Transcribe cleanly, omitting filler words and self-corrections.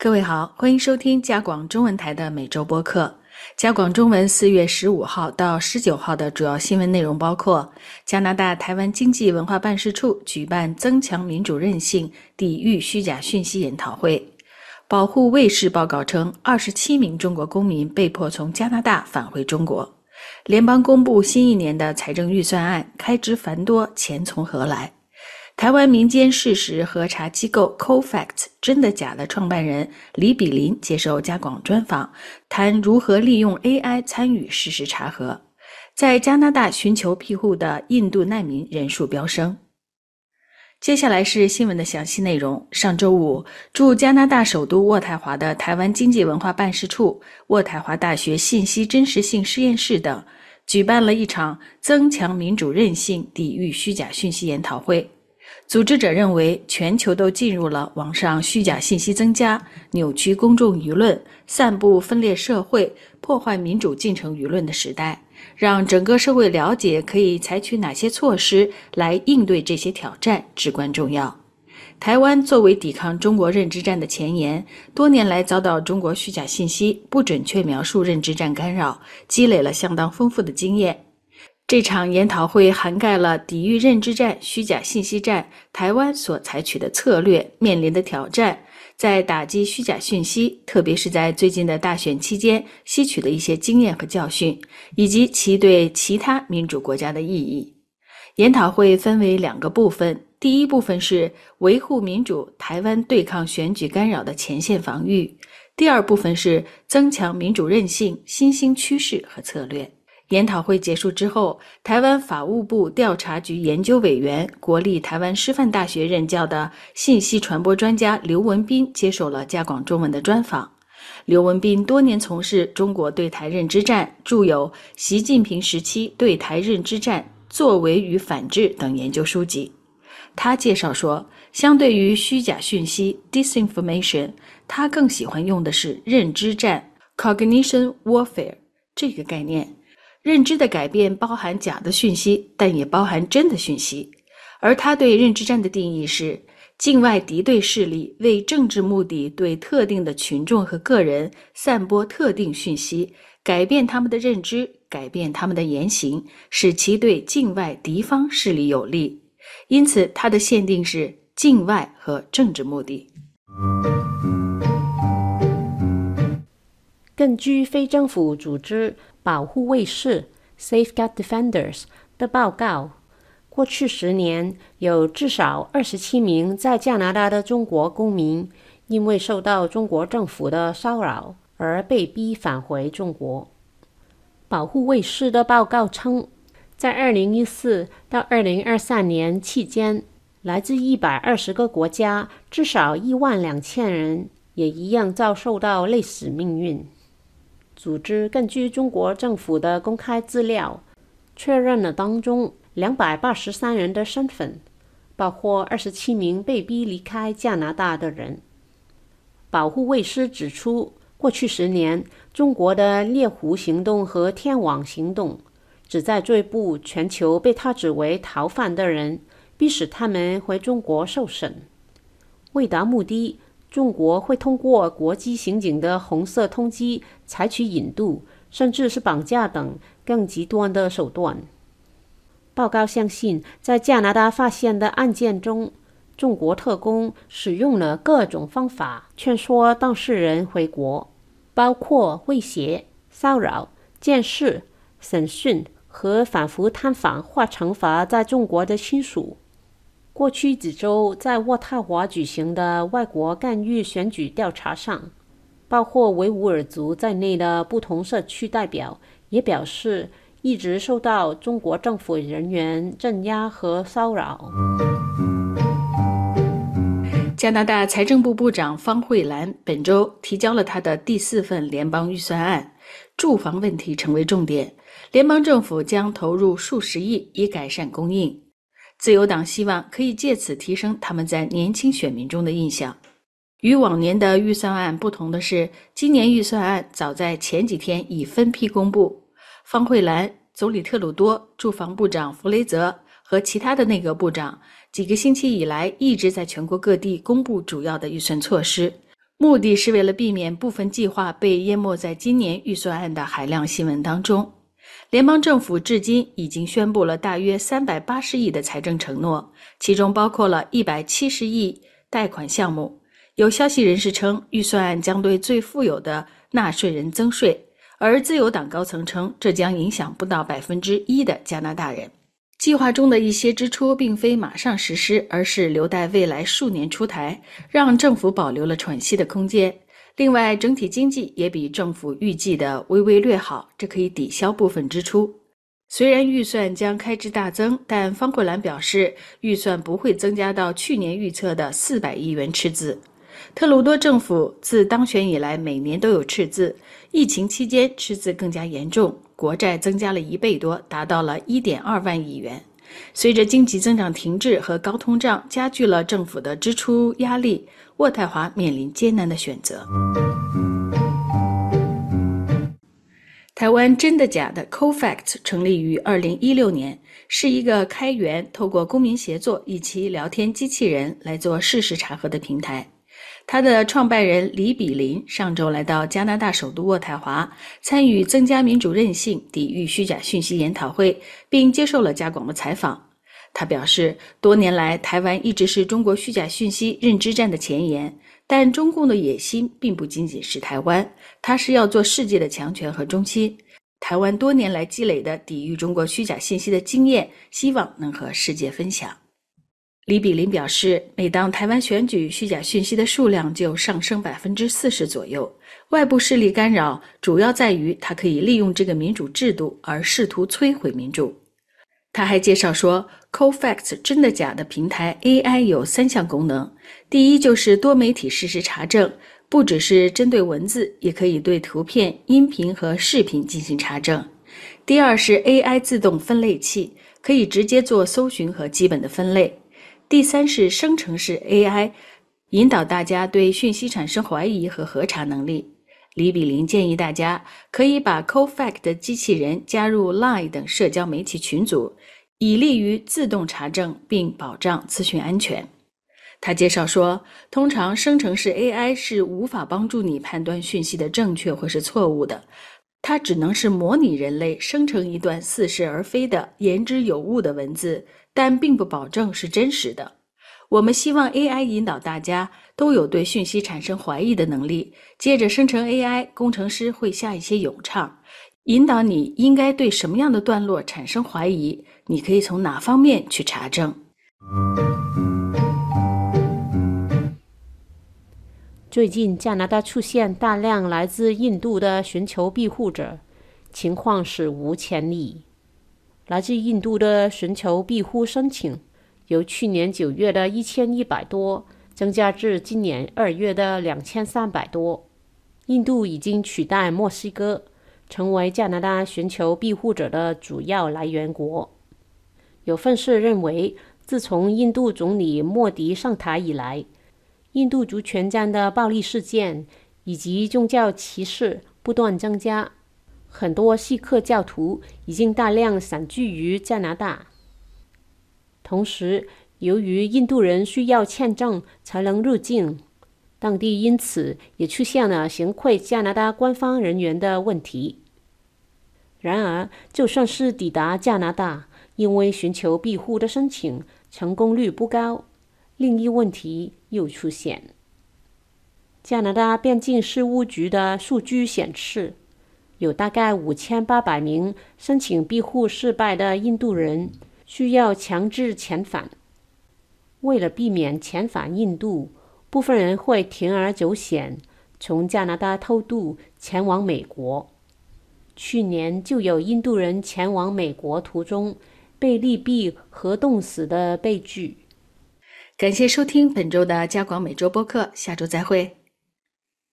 各位好，欢迎收听加广中文台的每周播客。加广中文4月15号到19号的主要新闻内容包括：加拿大台湾经济文化办事处举办增强民主韧性、抵御虚假讯息研讨会；保护卫士报告称，27名中国公民被迫从加拿大返回中国；联邦公布新一年的财政预算案，开支繁多，钱从何来？台湾民间事实核查机构 Cofacts 真的假的创办人李比林接受加广专访，谈如何利用 AI 参与事实查核。在加拿大寻求庇护的印度难民人数飙升。接下来是新闻的详细内容。上周五，驻加拿大首都渥太华的台湾经济文化办事处、渥太华大学信息真实性实验室等举办了一场增强民主韧性、抵御虚假讯息研讨会。组织者认为，全球都进入了网上虚假信息增加、扭曲公众舆论、散布分裂社会、破坏民主进程舆论的时代，让整个社会了解可以采取哪些措施来应对这些挑战至关重要。台湾作为抵抗中国认知战的前沿，多年来遭到中国虚假信息、不准确描述认知战干扰，积累了相当丰富的经验。这场研讨会涵盖了抵御认知战、虚假信息战、台湾所采取的策略、面临的挑战，在打击虚假讯息，特别是在最近的大选期间吸取的一些经验和教训，以及其对其他民主国家的意义。研讨会分为2个部分，第一部分是维护民主，台湾对抗选举干扰的前线防御，第二部分是增强民主韧性、新兴趋势和策略。研讨会结束之后，台湾法务部调查局研究委员、国立台湾师范大学任教的信息传播专家刘文彬接受了加广中文的专访。刘文彬多年从事中国对台认知战，著有《习近平时期对台认知战作为与反制》等研究书籍。他介绍说，相对于虚假讯息 disinformation， 他更喜欢用的是认知战 cognition warfare 这个概念。认知的改变包含假的讯息，但也包含真的讯息。而他对认知战的定义是，境外敌对势力为政治目的对特定的群众和个人散播特定讯息，改变他们的认知，改变他们的言行，使其对境外敌方势力有利。因此，他的限定是境外和政治目的。 根据非政府组织保护卫士 Safeguard Defenders 的报告，过去10年有至少27名在加拿大的中国公民因为受到中国政府的骚扰而被逼返回中国。保护卫士的报告称，在2014到2023年期间，来自120个国家至少12000人也一样遭受到类似命运。组织根据中国政府的公开资料，确认了当中283人的身份，包括27名被逼离开加拿大的人。保护卫士指出，过去10年，中国的猎狐行动和天网行动旨在追捕全球被他指为逃犯的人，逼使他们回中国受审。为达目的，中国会通过国际刑警的红色通缉采取引渡，甚至是绑架等更极端的手段。报告相信，在加拿大发现的案件中，中国特工使用了各种方法劝说当事人回国，包括威胁、骚扰、监视、审讯和反复探访或惩罚在中国的亲属。过去几周在渥太华举行的外国干预选举调查上，包括维吾尔族在内的不同社区代表也表示，一直受到中国政府人员镇压和骚扰。 加拿大财政部部长方慧兰本周提交了他的第4份联邦预算案，住房问题成为重点，联邦政府将投入数十亿以改善供应。自由党希望可以借此提升他们在年轻选民中的印象。与往年的预算案不同的是，今年预算案早在前几天已分批公布。方慧兰、总理特鲁多、住房部长弗雷泽和其他的内阁部长几个星期以来一直在全国各地公布主要的预算措施。 目的是为了避免部分计划被淹没在今年预算案的海量新闻当中。联邦政府至今已经宣布了大约380亿的财政承诺，其中包括了170亿贷款项目。有消息人士称，预算案将对最富有的纳税人增税，而自由党高层称这将影响不到1%的加拿大人。计划中的一些支出并非马上实施，而是留待未来数年出台，让政府保留了喘息的空间。另外，整体经济也比政府预计的微微略好，这可以抵消部分支出。虽然预算将开支大增，但方慧兰表示，预算不会增加到去年预测的400亿元赤字。特鲁多政府自当选以来每年都有赤字，疫情期间赤字更加严重，国债增加了1倍多，达到了1.2万亿元。随着经济增长停滞和高通胀加剧了政府的支出压力，渥太华面临艰难的选择。台湾真的假的 CoFact 成立于2016年，是一个开源透过公民协作以及聊天机器人来做事实查核的平台。他的创办人李比林上周来到加拿大首都渥太华，参与增加民主韧性、抵御虚假讯息研讨会，并接受了加广的采访。他表示，多年来台湾一直是中国虚假讯息认知战的前沿，但中共的野心并不仅仅是台湾，它是要做世界的强权和中心。台湾多年来积累的抵御中国虚假信息的经验，希望能和世界分享。李比林表示，每当台湾选举，虚假讯息的数量就上升40%左右。外部势力干扰主要在于它可以利用这个民主制度而试图摧毁民主。他还介绍说， CoFact 真的假的平台 AI 有3项功能。第一就是多媒体事实查证，不只是针对文字，也可以对图片、音频和视频进行查证。第二是 AI 自动分类器，可以直接做搜寻和基本的分类。第三是生成式 AI， 引导大家对讯息产生怀疑和核查能力。李比林建议大家可以把 CoFact 的机器人加入 LINE 等社交媒体群组，以利于自动查证并保障资讯安全。他介绍说，通常生成式 AI 是无法帮助你判断讯息的正确或是错误的，它只能是模拟人类生成一段似是而非的言之有物的文字，但并不保证是真实的。我们希望 AI 引导大家都有对讯息产生怀疑的能力，接着生成 AI， 工程师会下一些咏唱，引导你应该对什么样的段落产生怀疑，你可以从哪方面去查证。 最近加拿大出现大量来自印度的寻求庇护者，情况史无前例。来自印度的寻求庇护申请由去年9月的1100多增加至今年2月的2300多。印度已经取代墨西哥成为加拿大寻求庇护者的主要来源国。有分析认为，自从印度总理莫迪上台以来，印度族权战的暴力事件以及宗教歧视不断增加，很多锡克教徒已经大量散居于加拿大。同时，由于印度人需要签证才能入境，当地因此也出现了行贿加拿大官方人员的问题。然而，就算是抵达加拿大，因为寻求庇护的申请成功率不高，另一问题又出现。加拿大边境事务局的数据显示，有大概5800名申请庇护失败的印度人需要强制遣返。为了避免遣返印度，部分人会铤而走险，从加拿大偷渡前往美国。去年就有印度人前往美国途中被利弊和冻死的悲剧。 感谢收听本周的加广每周播客，下周再会。